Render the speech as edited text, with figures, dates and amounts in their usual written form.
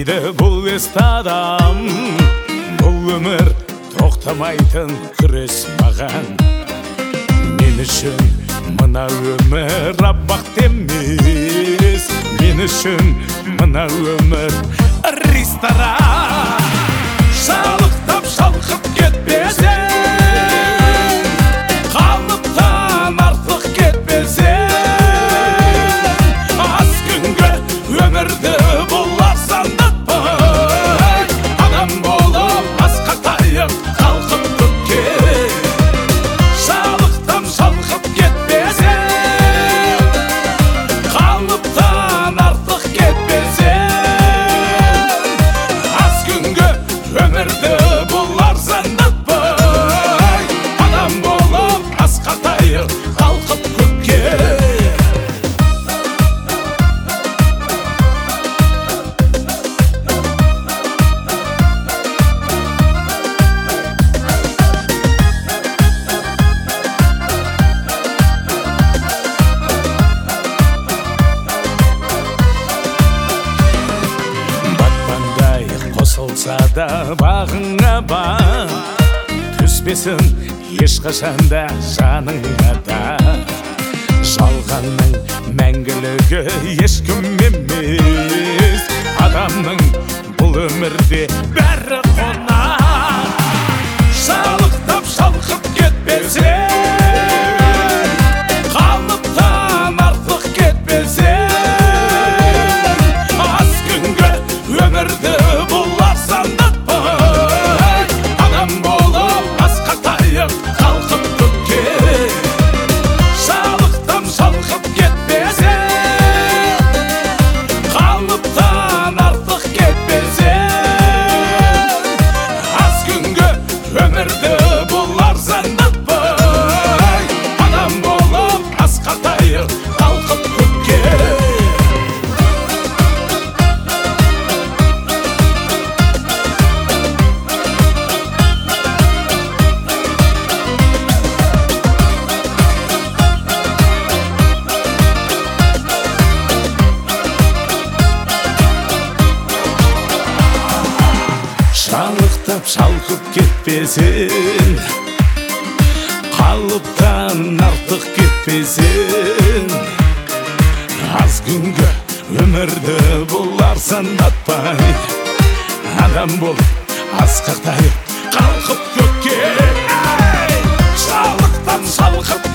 дейді бұл есті адам. Бұл өмір тоқтамайтын күрес маған. Мен үшін мына өмір аббақ емес. Мен үшін мына өмір ресторан. Шалықтап шалқып кетпесең, қалыптан артық кетпесең, аз күнгі өмірді болар сандатпай, адам болып асқа тайып қалқып көкке. Шалықтан шалқып кетпесең, қалыптан артық кетпесең, аз күнгі өмірді болар сандатпай, адам болып асқа тайып қалқып көкке. Батпандай қосылса да бағыңа бар, түспесін ешқашанда жаныңа да. Жалғанның мәңгілігі ешкім емес, адамның бұл өмірде бәрі қонақ. Шалықтап шалқып кетпесең, қалыптан артық кетпесең, аз күнгі өмірді болар сандатпай, адам болып асқа тайып қалқып көкке. Шалықтан шалқып кетпесең, қалыптан артық кетпесең, аз күнгі өмірді болар сандатпай, адам болып асқа тайып қалқып көкке. Шалықтап шалқып кетпесең, қалыптан артық кетпесең, аз күнгі өмірді болар сандатпай, адам болып асқақтайып қалқып көкке. Шалықтан шалқып